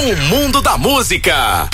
no mundo da música.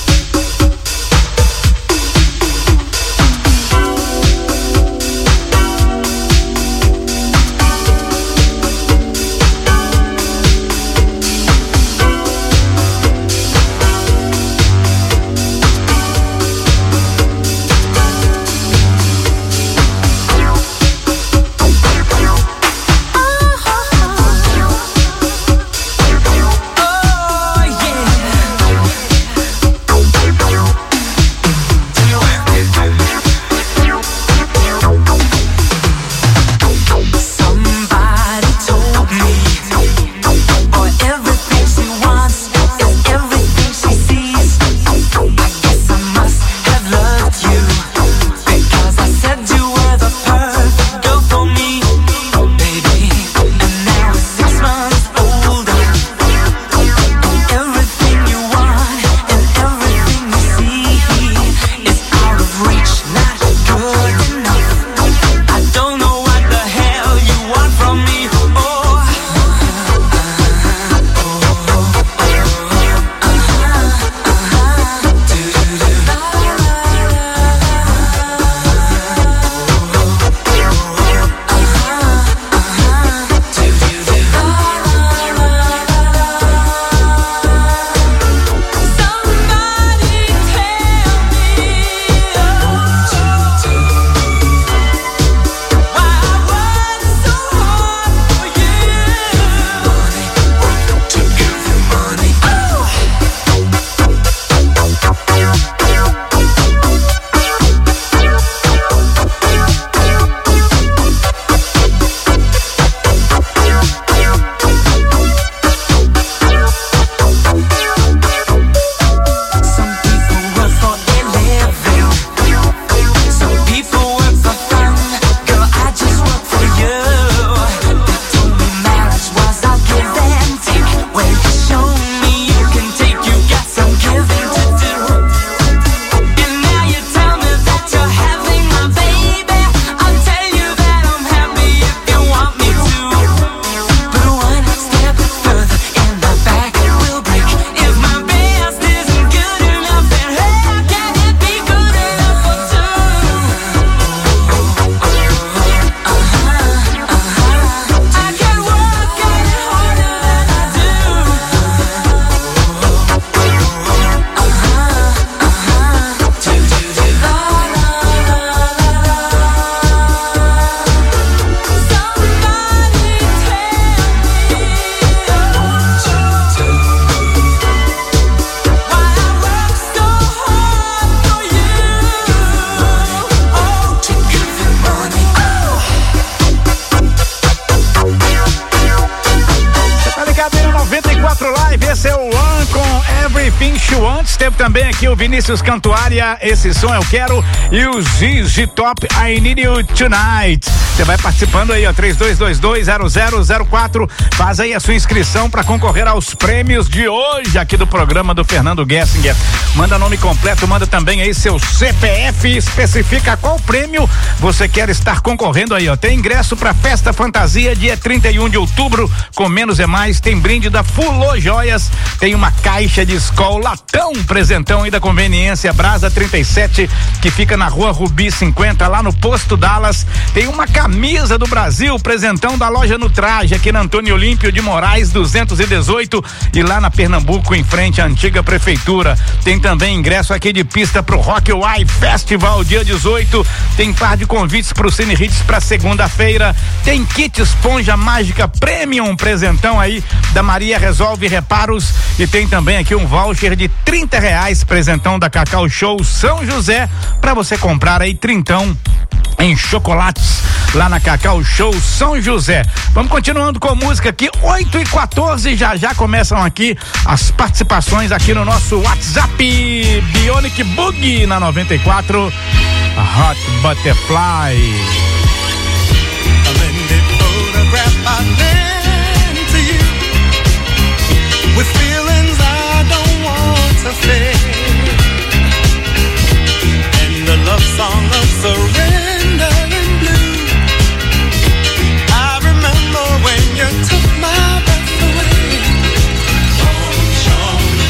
Também aqui o Vinícius Cantuária, esse som eu quero, e o ZZ Top, I Need You Tonight. Você vai participando aí, ó, 32220004, faz aí a sua inscrição para concorrer aos prêmios de hoje aqui do programa do Fernando Gessinger. Manda nome completo, manda também aí seu CPF, especifica qual prêmio você quer estar concorrendo aí, ó. Tem ingresso para Festa Fantasia dia 31 de outubro, com Menos é Mais, tem brinde da Fulô Joias, tem uma caixa de Skol latão, presentão aí da Conveniência Brasa 37, que fica na Rua Rubi 50, lá no Posto Dallas. Tem uma camisa do Brasil, presentão da Loja Nutraje, aqui na Antônio Olímpio de Moraes 218, e lá na Pernambuco, em frente à antiga prefeitura. Tem também ingresso aqui de pista pro Rock Y Festival dia 18, tem par de convites pro Cine Hits pra segunda-feira, tem kit esponja mágica premium, presentão aí da Maria Resolve Reparos, e tem também aqui um voucher de R$30, presentão da Cacau Show São José, pra você comprar aí trintão em chocolates lá na Cacau Show São José. Vamos continuando com música aqui, 8h14, já começam aqui as participações aqui no nosso WhatsApp. Bionic Boogie na 94, Hot Butterfly. With feelings I don't want to feel, and a love song of surrender and blue. I remember when you took my breath away. Don't show me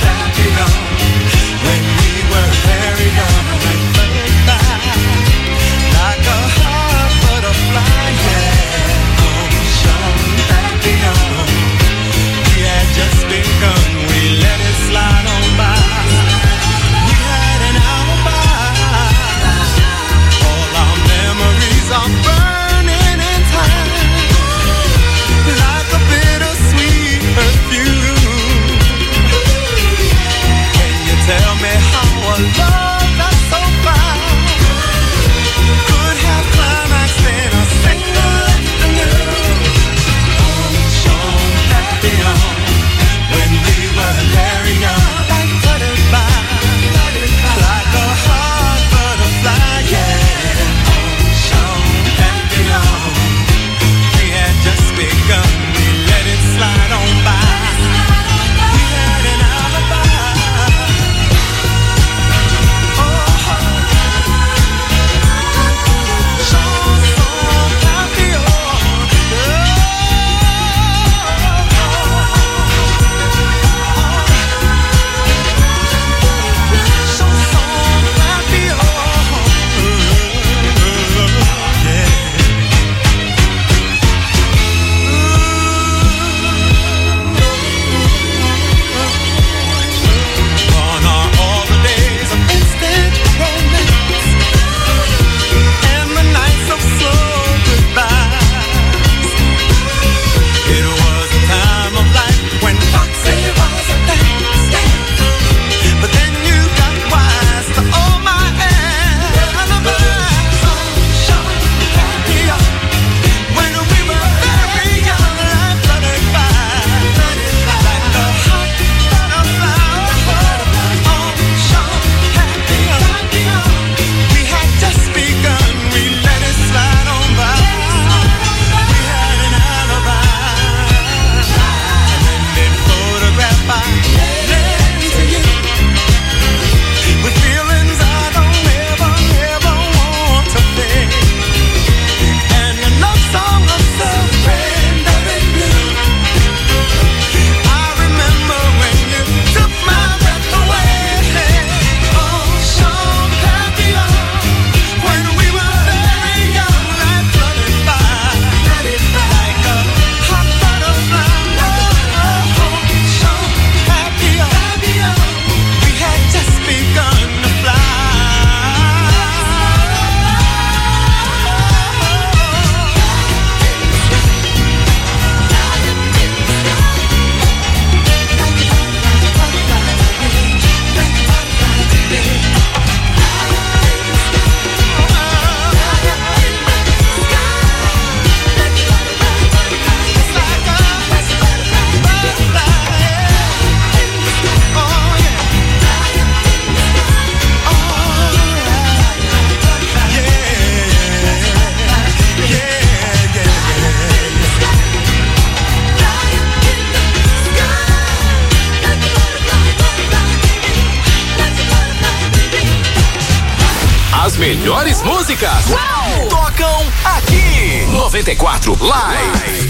melhores músicas tocam aqui. 94 Live.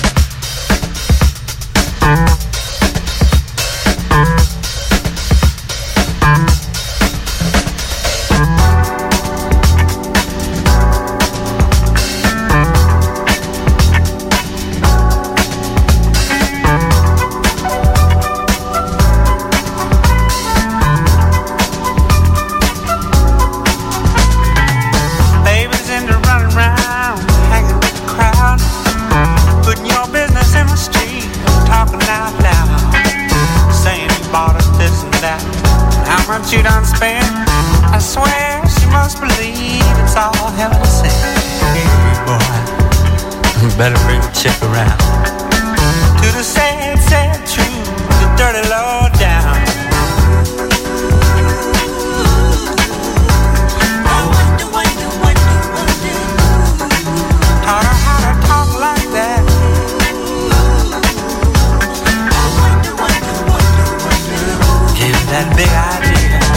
You done spent, I swear she must believe it's all heaven to send. Hey boy, better bring the chick around to the sad, sad truth, the dirty low down. Taught her how to talk like that. Gave her that big idea.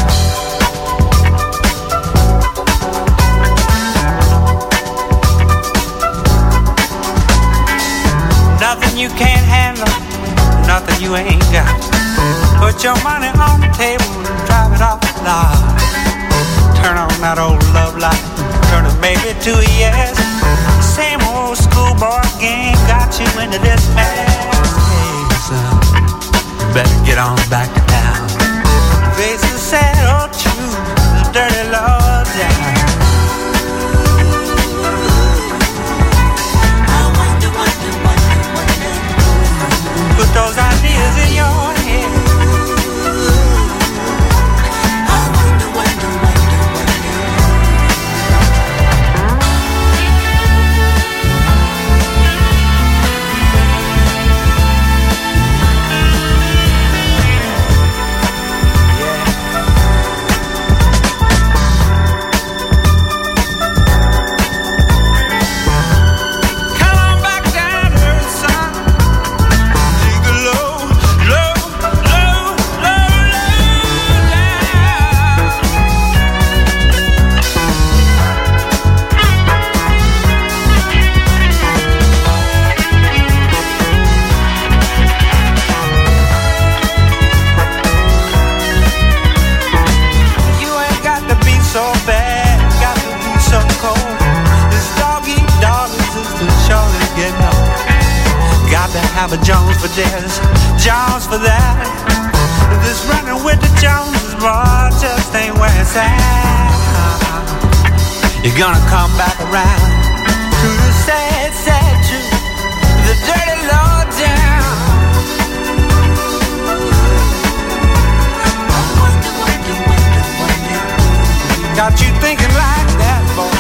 Nothing you can't handle, nothing you ain't got. Put your money on the table and drive it off the lot. Turn on that old love light, turn a maybe to a yes. Same old schoolboy game got you into this mess. Hey son, you better get on back to town. Face the sad old truth, the dirty law down. Put those ideas in your head. I wonder. Have a Jones for this, Jones for that. This running with the Joneses, boy, just ain't where it's at. You're gonna come back around to the sad, sad truth, the dirty low down. Got you thinking like that, boy.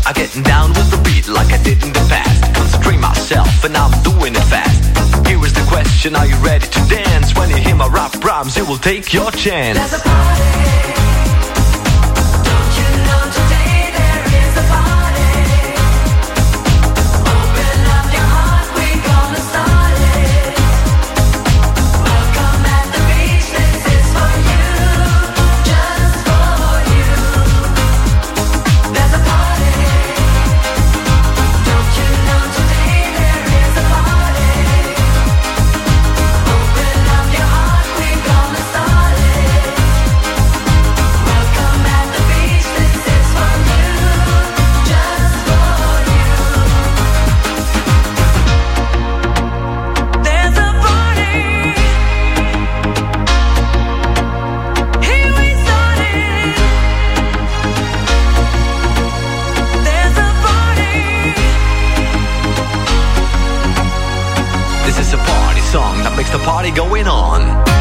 I'm getting down with the beat like I did in the past. Concentrate myself and I'm doing it fast. Here is the question, are you ready to dance? When you hear my rap rhymes, you will take your chance. There's a party. Don't you know today there is a party? Open up your heart, we're gonna start it. Welcome at the beach, this is for you, just for you. There's a party. Don't you know today there is a party? Open up your heart, we're gonna start it. Welcome at the beach, this is for you, just for you. There's a party. Here we started. There's a party. This is a party song that makes the party going on.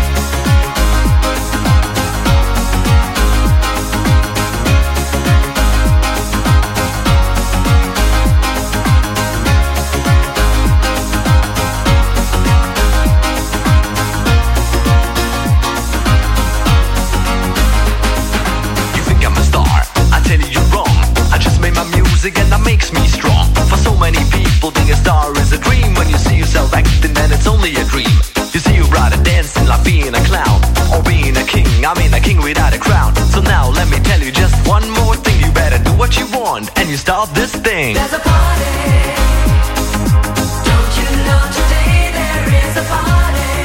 You think I'm a star? I tell you you're wrong. I just made my music and that makes me strong. For so many people, being a star is a dream. When you see yourself acting, then it's only a dream. You see, you'd rather dancing like being a clown, or being a king. I mean, a king without a crown. So now let me tell you just one more thing. You better do what you want, and you start this thing. There's a party. Don't you know today there is a party?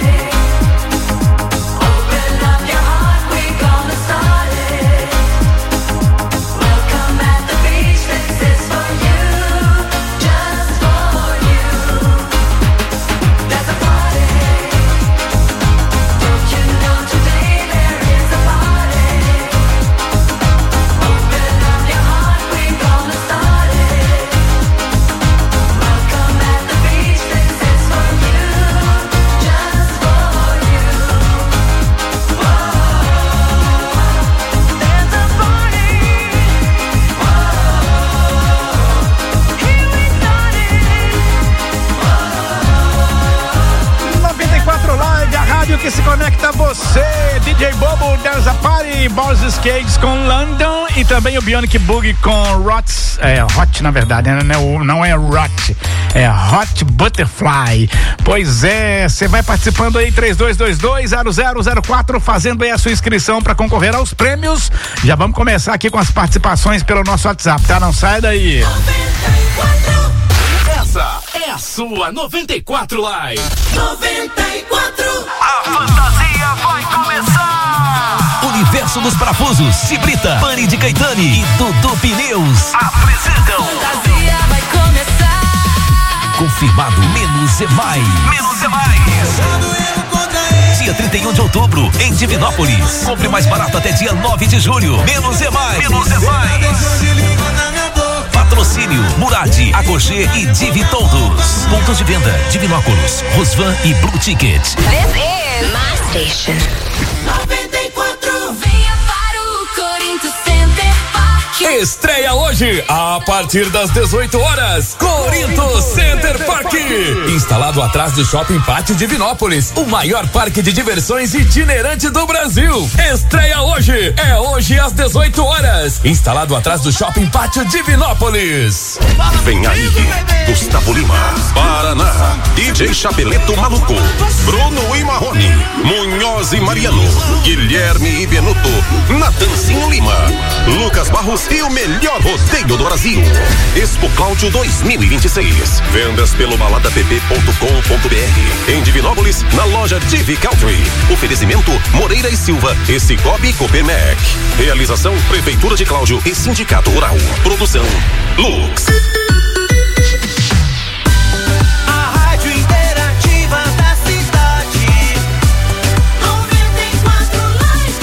Open up your heart, we're gonna start it. Welcome at the beach, this is for you, just for you. There's a party. Don't you know today there is a party? Open up your heart, we're gonna start it. Welcome at the beach, this is for you, just for you. Whoa, there's a party. Whoa, here we started. 94 Live, a rádio que se conecta a você. DJ Bobo, There's a Party, Boss Skates com London e também o Bionic Boogie com Rots. É Hot, na verdade, né? Não é Rot, é Hot Butterfly. Pois é, você vai participando aí, 3222-0004, fazendo aí a sua inscrição para concorrer aos prêmios. Já vamos começar aqui com as participações pelo nosso WhatsApp, tá? Não sai daí. Essa é a sua 94 Live. 94. A fantasia vai começar. Universo dos Parafusos, Cibrita, Pani de Caetani e Dudu Pneus apresentam. Fantasia vai começar. Confirmado, menos é mais. Menos é mais. Dia 31 de outubro, em Divinópolis. Compre mais barato até dia 9 de julho. Menos é mais. Menos é mais. Patrocínio Murad, Agogê e Divi Todos. Pontos de venda: Divinópolis, Rosvan e Blue Ticket. This is my station. 94. Venha para o Corinthians Center Park. Estreia hoje, a partir das 18 horas, Corinthians Center Park. Instalado atrás do Shopping Pátio Divinópolis, o maior parque de diversões itinerante do Brasil. Estreia hoje, é hoje às 18 horas. Instalado atrás do Shopping Pátio Divinópolis. Vem aí, Gustavo Lima, Paraná, DJ Chapeleto Maluco, Bruno e Marrone, Munhoz e Mariano, Guilherme e Benuto, Natanzinho Lima, Lucas Barros e o melhor rodeio do Brasil. Expo Cláudio 2026. Vendas pelo baladapp.com.br. Em Divinópolis, na loja Divi Country. Oferecimento Moreira e Silva e Cicobi Copermec. Realização Prefeitura de Cláudio e Sindicato Rural. Produção Lux. A rádio interativa da cidade. 94 Live.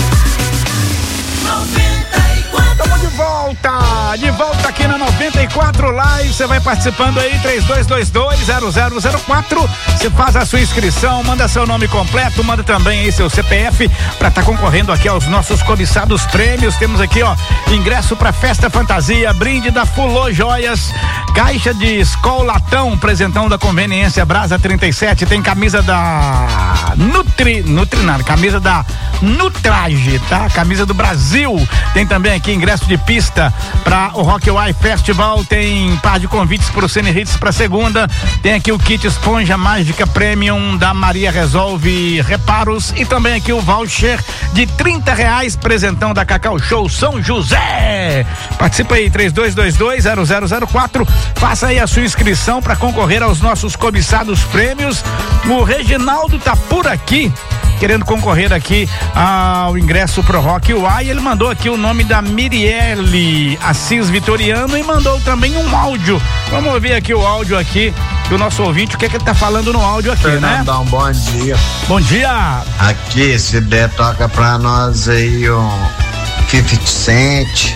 94. Estamos de volta aqui na 94 Live. Você vai participando aí, 3222-0004. Você faz a sua inscrição, manda seu nome completo, manda também aí seu CPF pra estar concorrendo aqui aos nossos cobiçados prêmios. Temos aqui, ó, ingresso pra Festa Fantasia, brinde da Fulô Joias, caixa de Skol Latão, presentão da Conveniência Brasa 37, tem camisa da camisa da Nutrage, tá? Camisa do Brasil. Tem também aqui ingresso de pista para o Rock Y Festival, tem par de convites pro Cine Hits pra segunda, tem aqui o kit Esponja Mágica Premium da Maria Resolve Reparos e também aqui o voucher de R$30, presentão da Cacau Show São José. Participa aí, 3222-0004, faça aí a sua inscrição para concorrer aos nossos cobiçados prêmios. O Reginaldo tá por aqui, querendo concorrer aqui ao ingresso pro Rock Y. Ele mandou aqui o nome da Mirielle Assis Vitoriano e mandou também um áudio. Vamos ouvir aqui o áudio aqui do nosso ouvinte, o que é que ele tá falando no áudio aqui, Fernandão, né? Bom dia. Bom dia. Aqui, se der, toca pra nós aí um 50 Cent.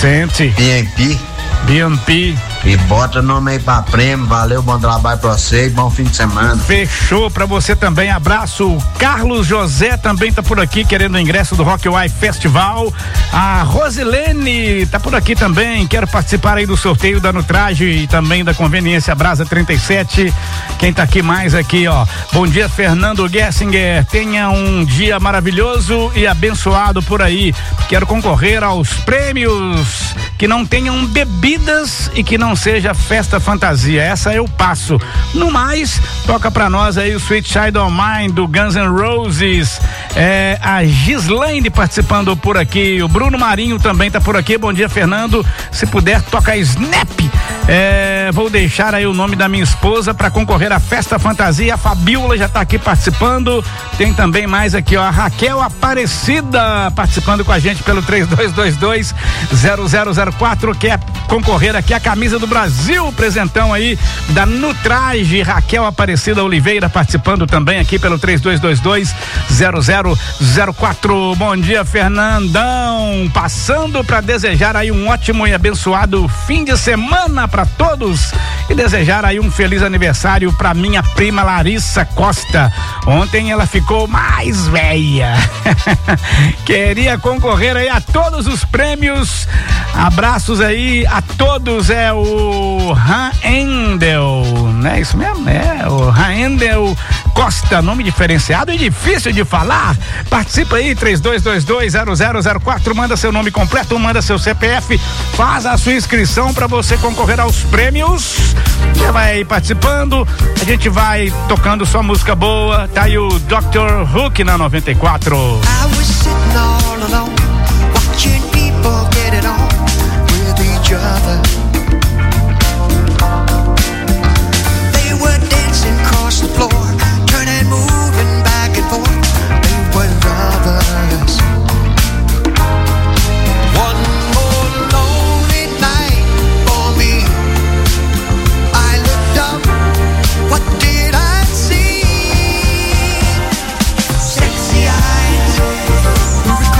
BNP. E bota nome aí pra prêmio, valeu, bom trabalho pra você e bom fim de semana. Fechou pra você também, abraço. O Carlos José também tá por aqui querendo o ingresso do Rock Y Festival. A Rosilene tá por aqui também, quero participar aí do sorteio da Nutrage e também da Conveniência Brasa 37. Quem tá aqui mais aqui, ó, bom dia Fernando Gessinger, tenha um dia maravilhoso e abençoado por aí, quero concorrer aos prêmios que não tenham bebidas e que não seja festa fantasia, essa eu passo. No mais, toca pra nós aí o Sweet Child of Mine do Guns N' Roses, a Gislaine participando por aqui, o Bruno Marinho também tá por aqui, bom dia Fernando, se puder toca Snap, vou deixar aí o nome da minha esposa pra concorrer à festa fantasia, a Fabiola já tá aqui participando, tem também mais aqui, ó, a Raquel Aparecida participando com a gente pelo 3222-0004, quer concorrer aqui a camisa do Brasil, presentão aí da Nutrage, Raquel Aparecida Oliveira participando também aqui pelo 3222-0004. Bom dia Fernandão, passando para desejar aí um ótimo e abençoado fim de semana para todos e desejar aí um feliz aniversário para minha prima Larissa Costa, ontem ela ficou mais velha. Queria concorrer aí a todos os prêmios, abraços aí a todos, o Raendel, né? Isso mesmo, o Raendel Costa, nome diferenciado e difícil de falar. Participa aí, 3222-0004, manda seu nome completo, manda seu CPF, faz a sua inscrição para você concorrer aos prêmios. Você vai aí participando, a gente vai tocando sua música boa, tá aí o Dr. Hook na 94. I was sitting all alone, watching people get it on with each other. They were dancing across the floor, turning, moving back and forth. They were lovers. One more lonely night for me. I looked up, what did I see? Sexy eyes.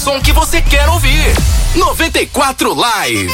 som que você quer ouvir. 94 Live.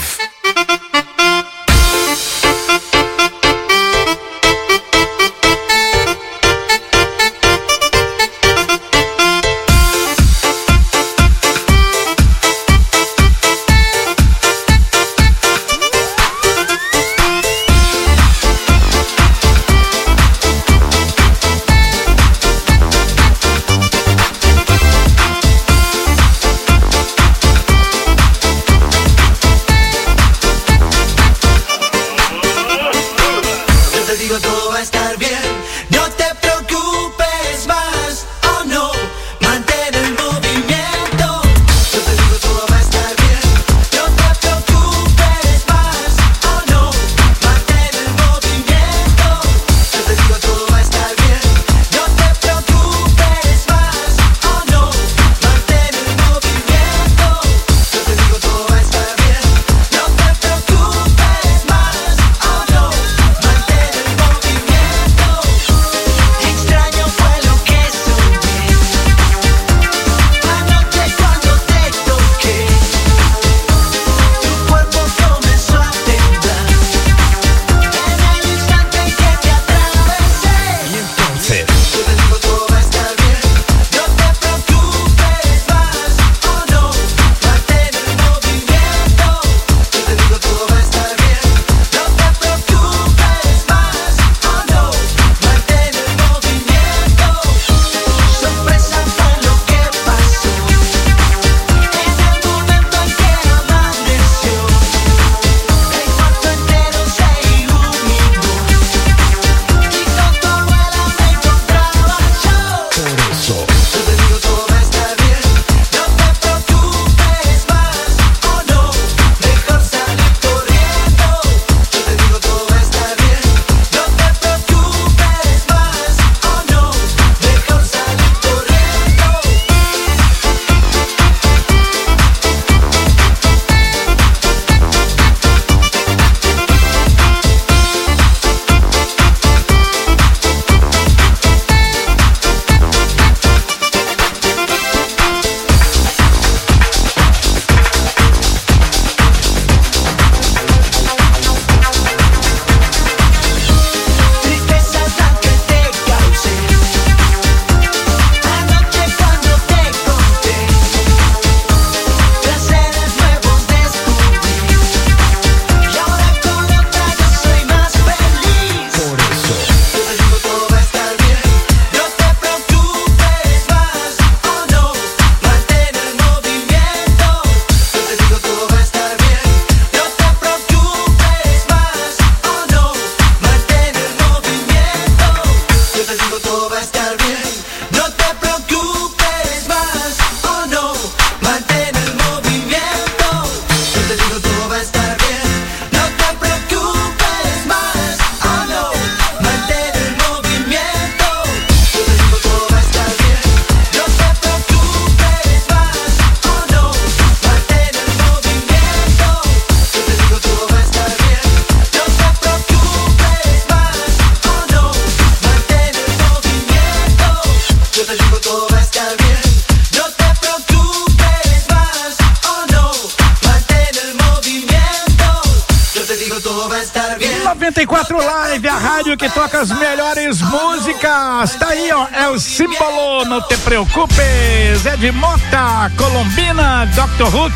Live, a rádio que toca as melhores músicas. Tá aí, ó, é o símbolo, não te preocupes. É de Mota, Colombina, Dr. Hook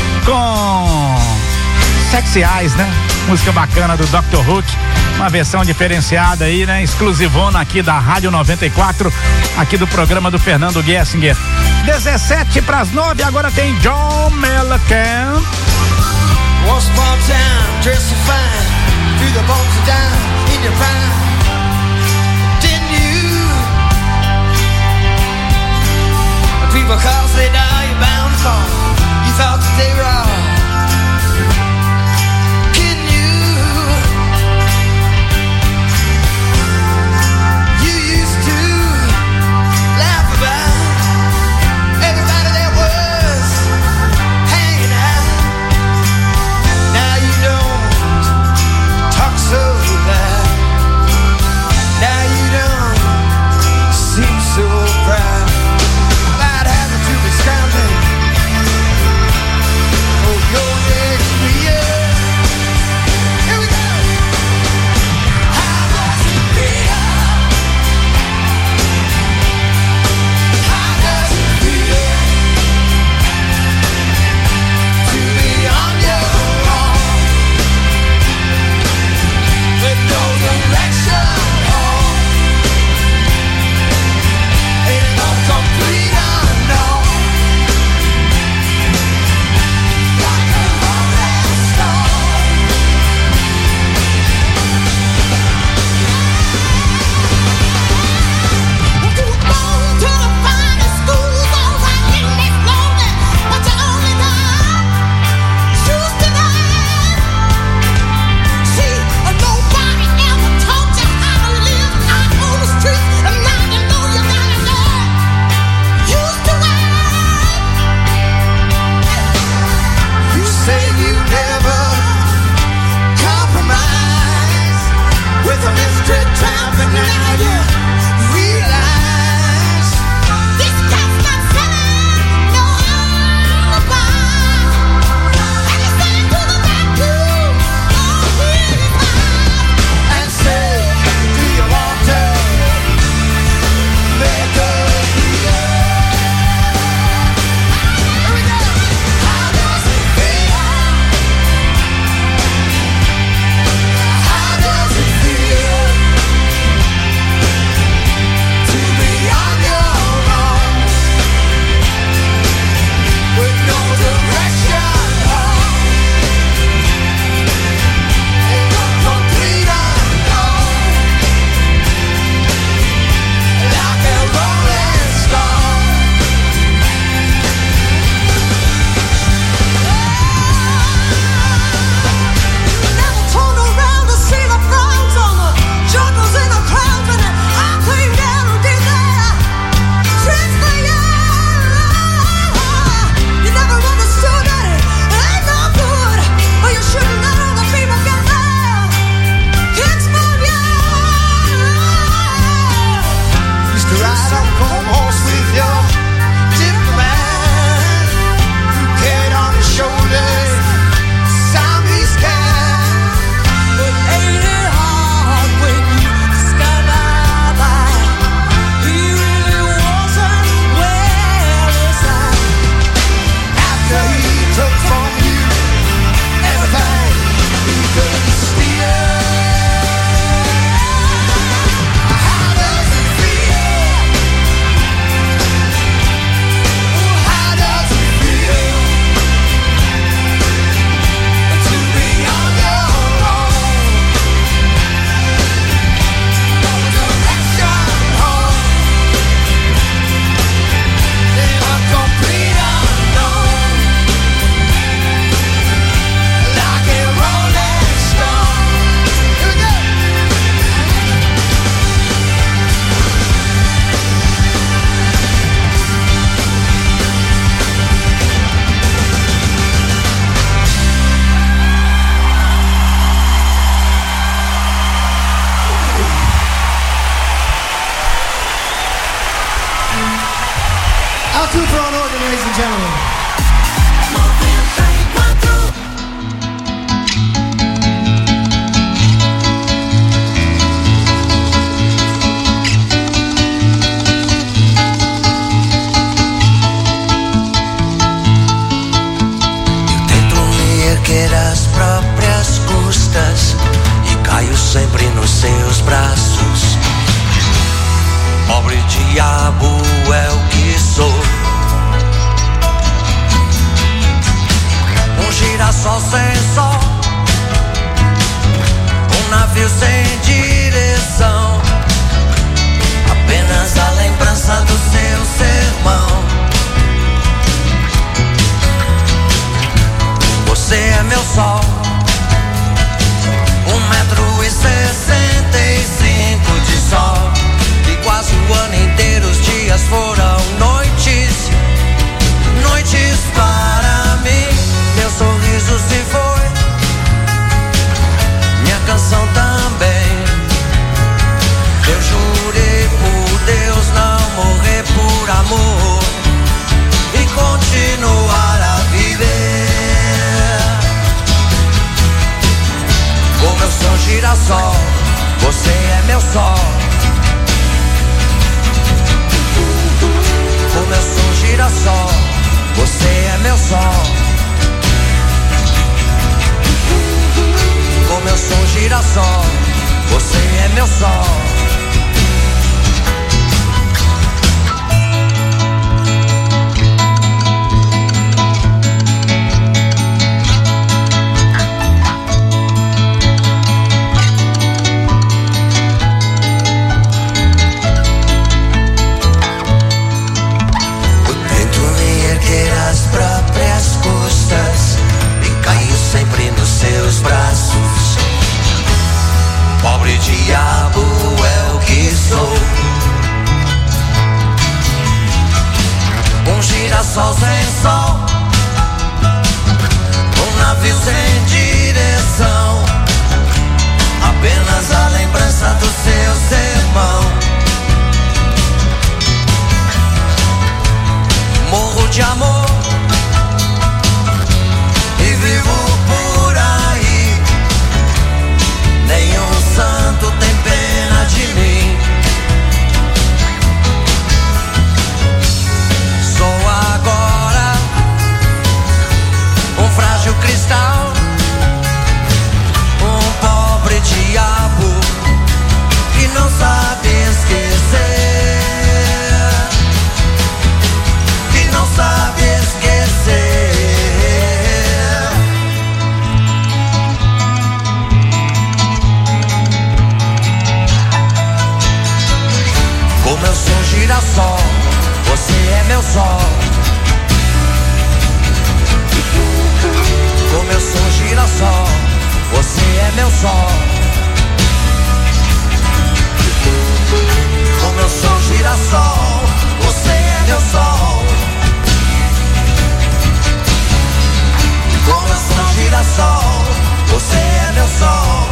com Sexy Eyes, né? Música bacana do Dr. Hook, uma versão diferenciada aí, né? Exclusivona aqui da Rádio 94, aqui do programa do Fernando Gessinger. 7:17, agora tem John Mellencamp. Once upon a time, dressed so fine, through the bones of down in your prime. Didn't you? People call, say now you're bound to fall. You thought that they were all kidding you. You used to laugh about everybody that was hanging out. Now you don't girassol, você é meu sol. Como eu sou girassol, você é meu sol. Como eu sou girassol, você é meu sol. Às próprias custas e caio sempre nos seus braços. Pobre diabo é o que sou, um girassol sem sol, um navio sem direção, apenas a lembrança do seu sermão. Morro de amor e vivo por aí. Nenhum santo tem pena de mim. Sou agora um frágil cristal, um pobre diabo que não sabe esquecer. Sabe esquecer. Como eu sou girassol, você é meu sol. Como eu sou girassol, você é meu sol. Como eu sou girassol, você é meu sol. Como eu sou girassol, você é meu sol.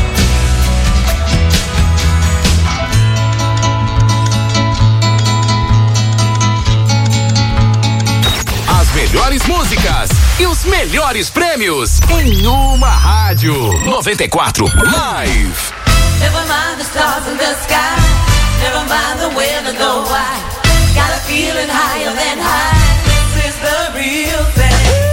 As melhores músicas e os melhores prêmios em uma rádio. 94 Live. Never mind the stars in the sky, never mind the wind and the why. Got a feeling higher than high. This is the real thing.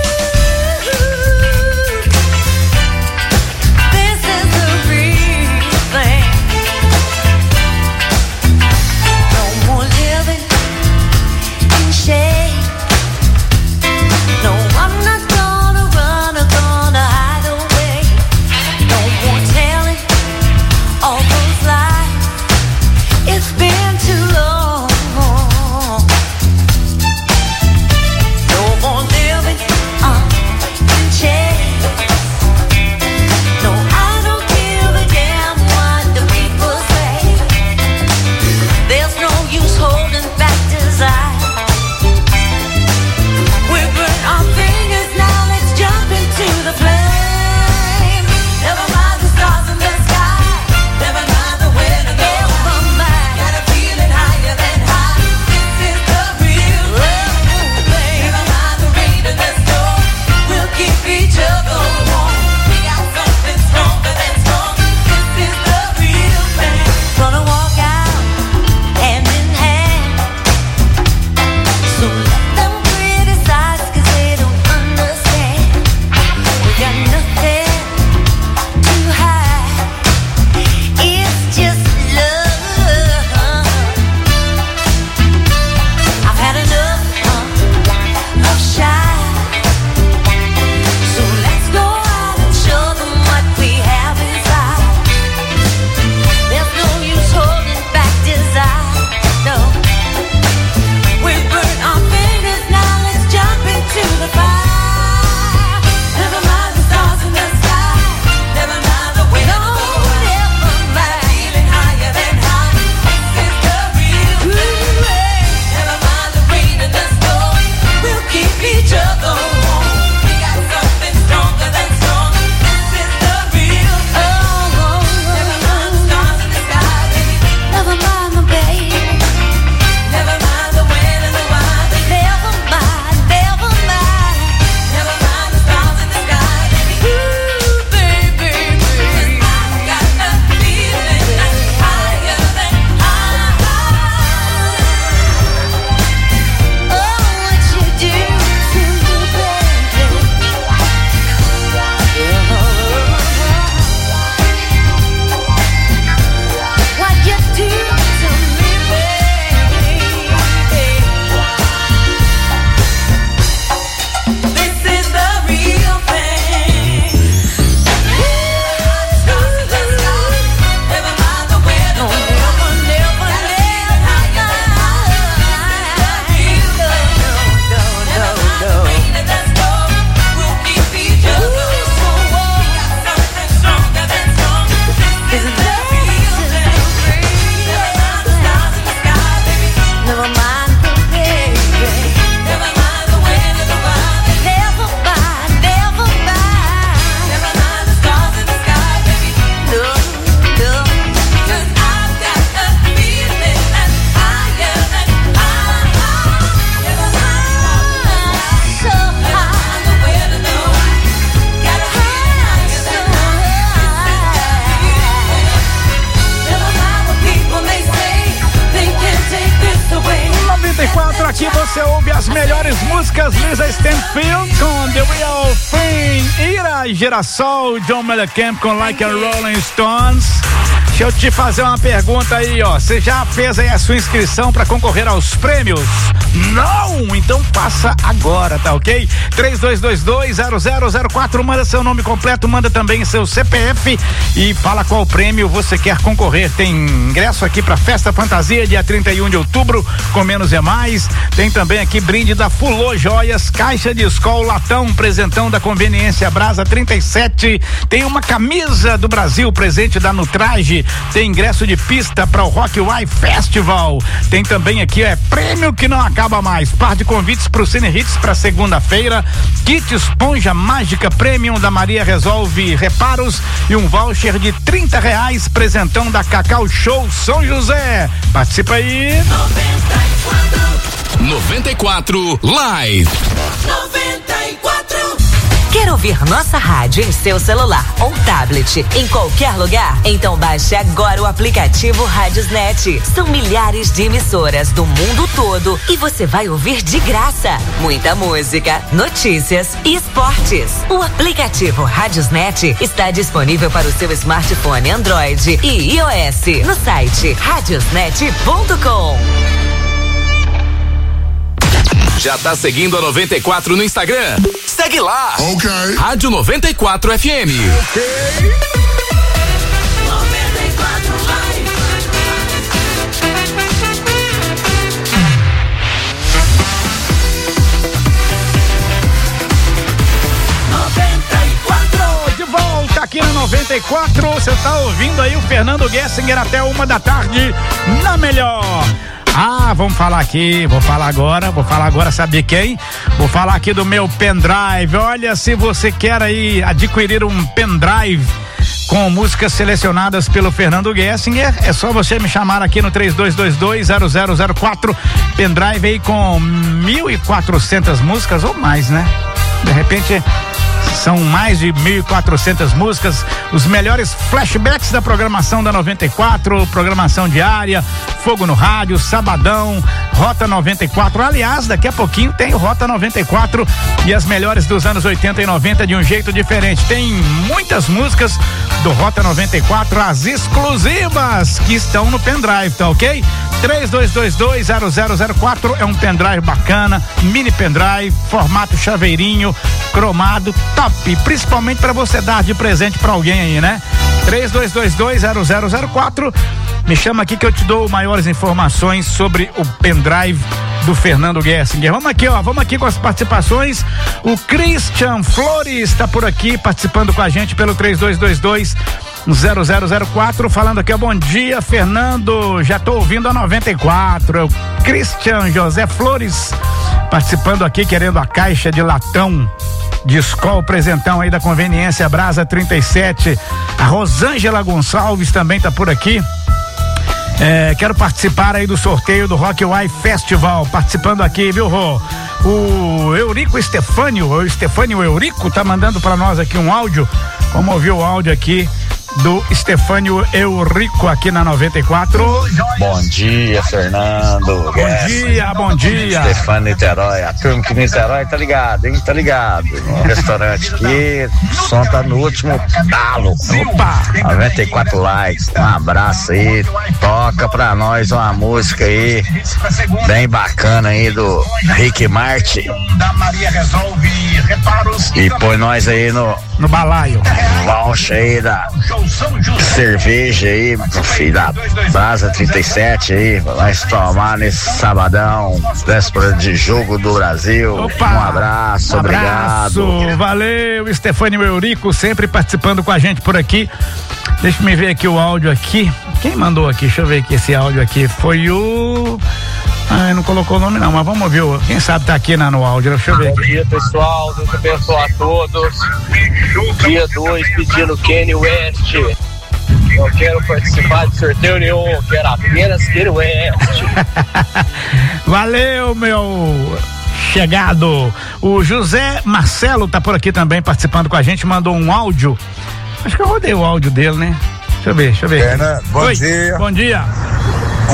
Too long. No more living as melhores músicas, Lisa Stanfield com The Real Thing, Ira Girassol, John Mellencamp com Like a Rolling Stones. Deixa eu te fazer uma pergunta aí, ó. Você já fez aí a sua inscrição para concorrer aos prêmios? Não? Então faça agora, tá ok? 3222-0004, manda seu nome completo, manda também seu CPF e fala qual prêmio você quer concorrer. Tem ingresso aqui pra Festa Fantasia, dia 31 de outubro, com Menos é Mais. Tem também aqui brinde da Fulô Joias, caixa de Skol, latão, presentão da Conveniência Brasa 37. Tem uma camisa do Brasil, presente da Nutrage. Tem ingresso de pista para o Rock Y Festival. Tem também aqui, prêmio que não acaba mais. Par de convites pro Cine Hits para segunda-feira. Kit esponja mágica premium da Maria Resolve Reparos e um voucher de R$30, presentão da Cacau Show São José. Participa aí. 94 Live. 94. Quer ouvir nossa rádio em seu celular ou tablet em qualquer lugar? Então baixe agora o aplicativo Radiosnet. São milhares de emissoras do mundo todo e você vai ouvir de graça muita música, notícias e esportes. O aplicativo Radiosnet está disponível para o seu smartphone Android e iOS no site radiosnet.com. Já tá seguindo a 94 no Instagram? Segue lá! Ok. Rádio 94 FM. Ok. 94 Live. De volta aqui na 94. Você tá ouvindo aí o Fernando Gessinger até 1h na melhor. Vamos falar aqui, vou falar agora, sabe quem? Vou falar aqui do meu pendrive. Olha, se você quer aí adquirir um pendrive com músicas selecionadas pelo Fernando Gessinger, é só você me chamar aqui no 3222-0004, pendrive aí com 1.400 músicas ou mais, né? De repente são mais de 1.400 músicas, os melhores flashbacks da programação da 94, programação diária, Fogo no Rádio, Sabadão, Rota 94. Aliás, daqui a pouquinho tem o Rota 94 e as melhores dos anos 80 e 90 de um jeito diferente. Tem muitas músicas do Rota 94, as exclusivas que estão no pendrive, tá ok? 3222-0004 é um pendrive bacana, mini pendrive, formato chaveirinho, cromado, top, principalmente para você dar de presente para alguém aí, né? 3222-0004, me chama aqui que eu te dou maiores informações sobre o pendrive do Fernando Gessinger. Vamos aqui com as participações. O Christian Flores está por aqui participando com a gente pelo 3222-0004, falando aqui, bom dia, Fernando, já tô ouvindo a 94. É o Christian José Flores participando aqui, querendo a caixa de latão de Skol, presentão aí da Conveniência Brasa 37. A Rosângela Gonçalves também tá por aqui. Quero participar aí do sorteio do Rock Y Festival, participando aqui, viu, Rô? O Eurico Estefânio Eurico tá mandando para nós aqui um áudio. Vamos ouvir o áudio aqui do Estefânio Eurico aqui na 94. Bom dia, Fernando. Bom dia. Estefânio Niterói, a turma que Niterói tá ligado, hein? Tá ligado. No restaurante aqui, o som tá no último talo. Opa! 94 likes. Um abraço aí. Toca pra nós uma música aí bem bacana aí do Rick Martin. E põe nós aí no balaio. Valcha aí da cerveja aí, filho da Brasa 37 aí, vai tomar nesse sabadão, véspera de jogo do Brasil. Opa, um abraço, obrigado. Valeu, Estefânio Eurico, sempre participando com a gente por aqui. Deixa eu ver aqui o áudio aqui. Quem mandou aqui? Deixa eu ver aqui esse áudio aqui. Foi o... não colocou o nome não, mas vamos ouvir. Quem sabe tá aqui no áudio. Deixa eu ver aqui. Bom dia, pessoal. Deus abençoe a todos. Dia 2, pedindo Kanye West. Não quero participar de sorteio nenhum, quero apenas Kanye West. Valeu, meu chegado. O José Marcelo tá por aqui também participando com a gente, mandou um áudio. Acho que eu rodei o áudio dele, né? Deixa eu ver. Fernando, bom dia. Bom dia.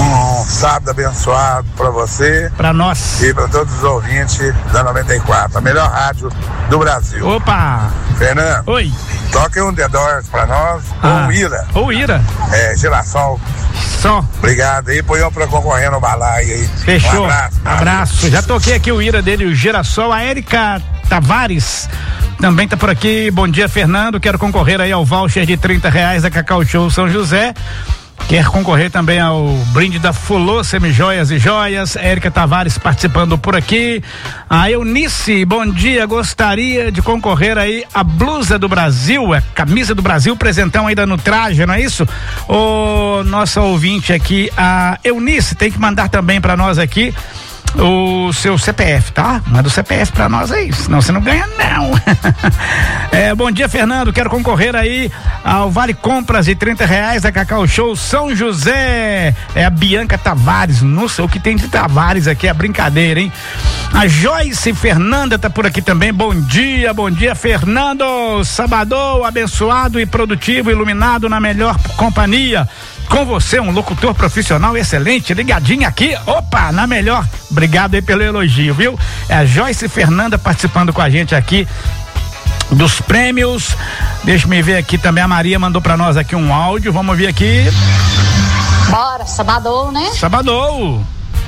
sábado abençoado pra você. Pra nós. E pra todos os ouvintes da 94, a melhor rádio do Brasil. Opa! Fernando. Oi. Toque um The Doors pra nós, ou o Ira. Ou Ira. Girassol. Só. Obrigado aí, põe eu pra concorrer no balaio aí. Fechou. Um abraço. Já toquei aqui o Ira dele, o Girassol. A Érica Tavares também tá por aqui. Bom dia, Fernando. Quero concorrer aí ao voucher de R$30 da Cacau Show São José. Quer concorrer também ao brinde da Fulô Semijoias e Joias. Érica Tavares participando por aqui. A Eunice, bom dia. Gostaria de concorrer aí a blusa do Brasil, a camisa do Brasil, presentão aí da Nutraja, não é isso? O nosso ouvinte aqui, a Eunice, tem que mandar também para nós aqui o seu CPF, tá? Manda o CPF pra nós aí, senão você não ganha não. Bom dia, Fernando, quero concorrer aí ao Vale Compras de R$30 da Cacau Show São José. É a Bianca Tavares, não sei o que tem de Tavares aqui, é brincadeira, hein? A Fernanda tá por aqui também, bom dia, Fernando. Sabadão abençoado e produtivo, iluminado na melhor companhia. Com você, um locutor profissional excelente, ligadinho aqui, opa, na melhor. Obrigado aí pelo elogio, viu? É a Joyce Fernanda participando com a gente aqui dos prêmios. Deixa eu ver aqui também, a Maria mandou pra nós aqui um áudio, vamos ver aqui. Bora, sabadão, né? Sabadão.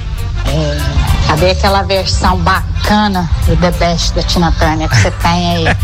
Cadê aquela versão bacana do The Best da Tina Turner que você tem aí?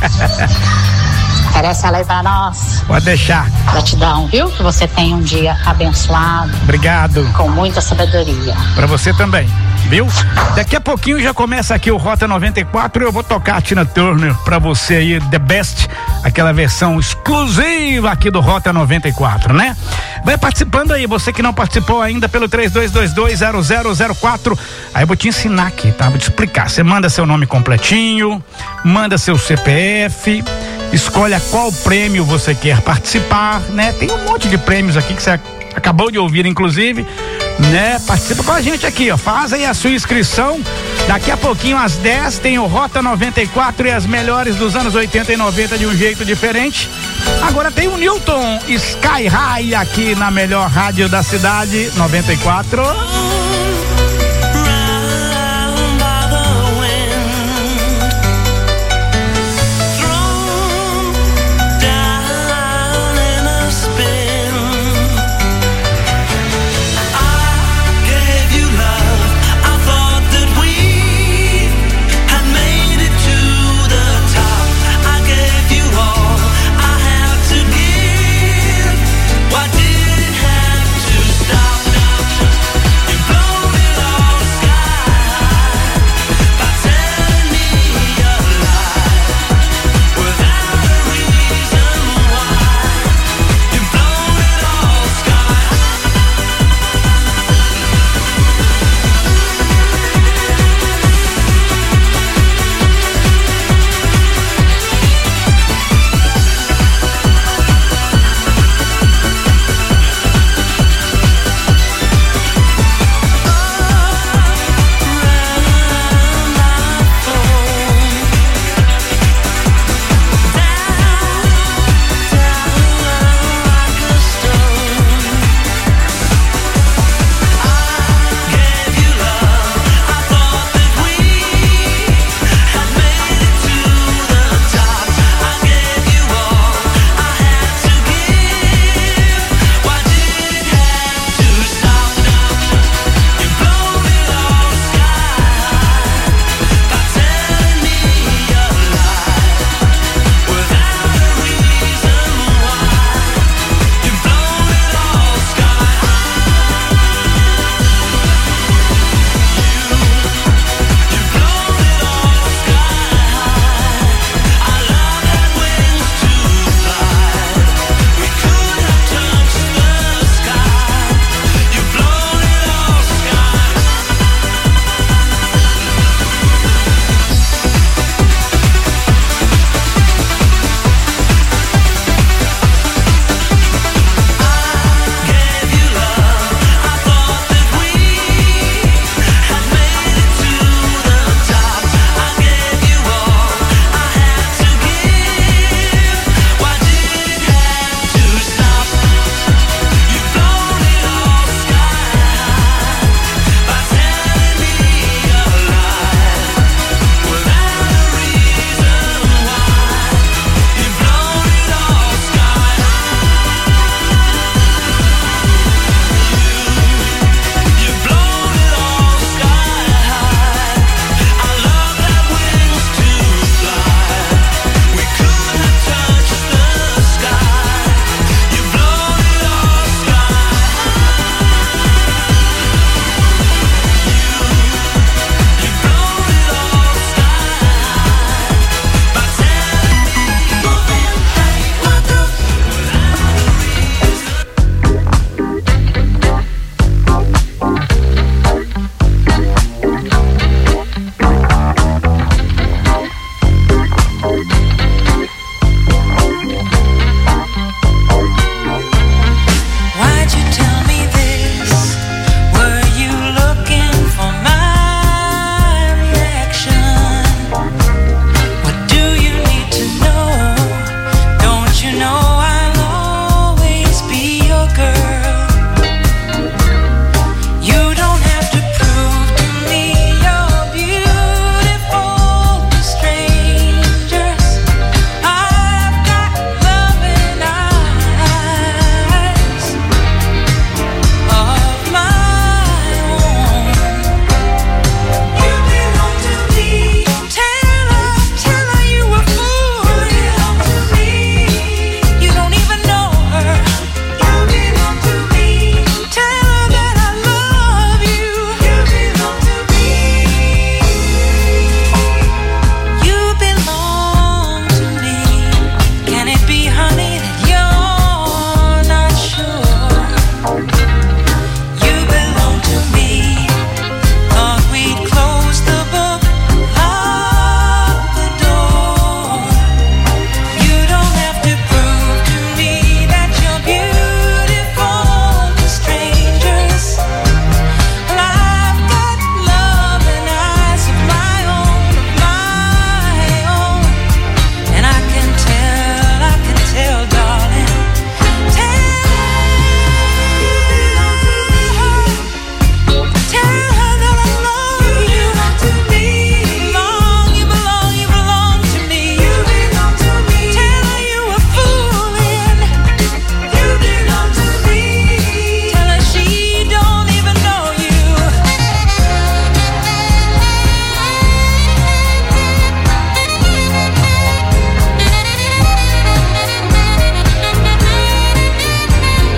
Oferece ela aí pra nós. Pode deixar. Gratidão, viu? Que você tenha um dia abençoado. Obrigado. Com muita sabedoria. Pra você também, viu? Daqui a pouquinho já começa aqui o Rota 94 e eu vou tocar a Tina Turner pra você aí, The Best, aquela versão exclusiva aqui do Rota 94, né? Vai participando aí, você que não participou ainda pelo 32220004. Aí eu vou te ensinar aqui, tá? Vou te explicar. Você manda seu nome completinho, manda seu CPF, escolhe a qual prêmio você quer participar, né? Tem um monte de prêmios aqui que você acabou de ouvir, inclusive, né? Participa com a gente aqui, ó. Faz aí a sua inscrição. Daqui a pouquinho, às 10, tem o Rota 94 e as melhores dos anos 80 e 90 de um jeito diferente. Agora tem o Newton Sky High aqui na melhor rádio da cidade, 94.